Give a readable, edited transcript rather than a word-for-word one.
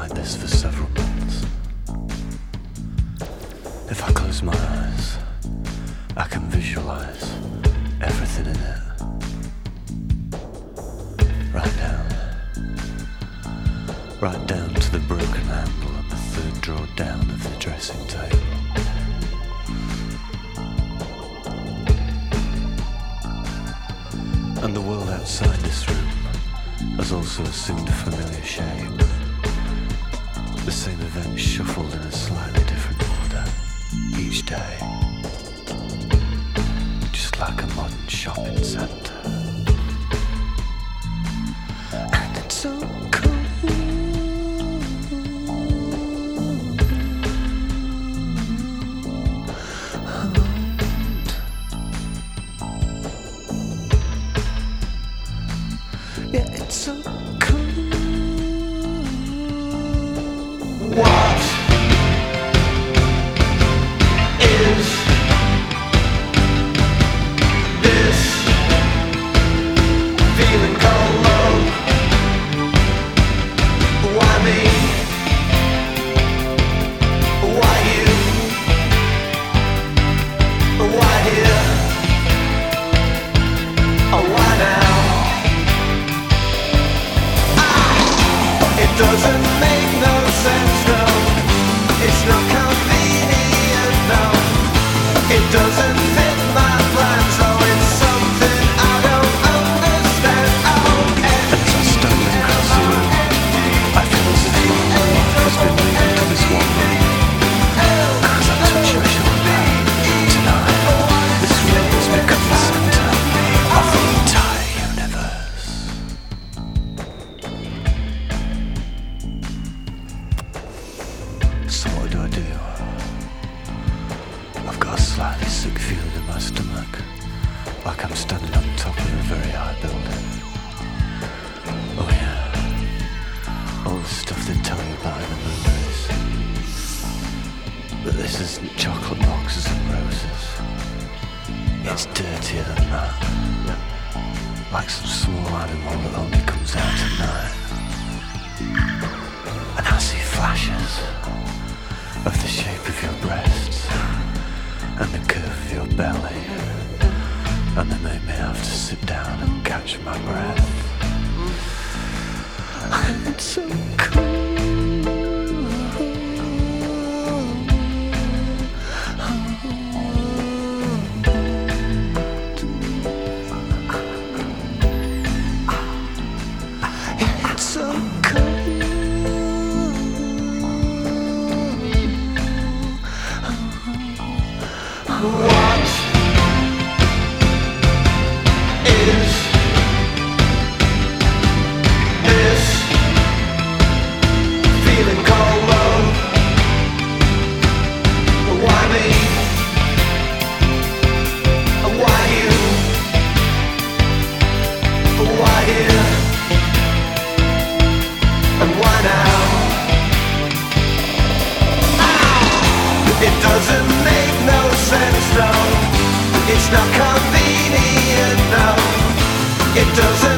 like this for several months. If I close my eyes, I can visualize everything in it. Right down to the broken handle on the third drawer down of the dressing table. And the world outside this room has also assumed a familiar shape. The same events shuffled in a slightly different order each day. Just like a modern shopping centre. And it's so cool. Yeah, it's so cool. What is this feeling called love? Why me? Why you? Why here? Why now? It doesn't make no sense, no. It's not convenient, no. It doesn't fit my plans, so it's something I don't understand. Oh, and as I stumble across the room, I feel as if my whole life has been leading to this one moment. As I touch your shoulder tonight, this room has become the center of the entire universe. So what do? I've got a slightly sick feeling in my stomach, like I'm standing on top of a very high building. Oh yeah, all the stuff they tell you about in the movies. But this isn't chocolate boxes and roses. It's dirtier than that. Like some small animal that only comes out at night. And I see flashes of the shape of your breasts and the curve of your belly, and they make me have to sit down and catch my breath. It's so cool. It's so cool. What is this feeling called love? Why me? Why you? Why here? And why now? It doesn't make no sense, no. It's not convenient, no. It doesn't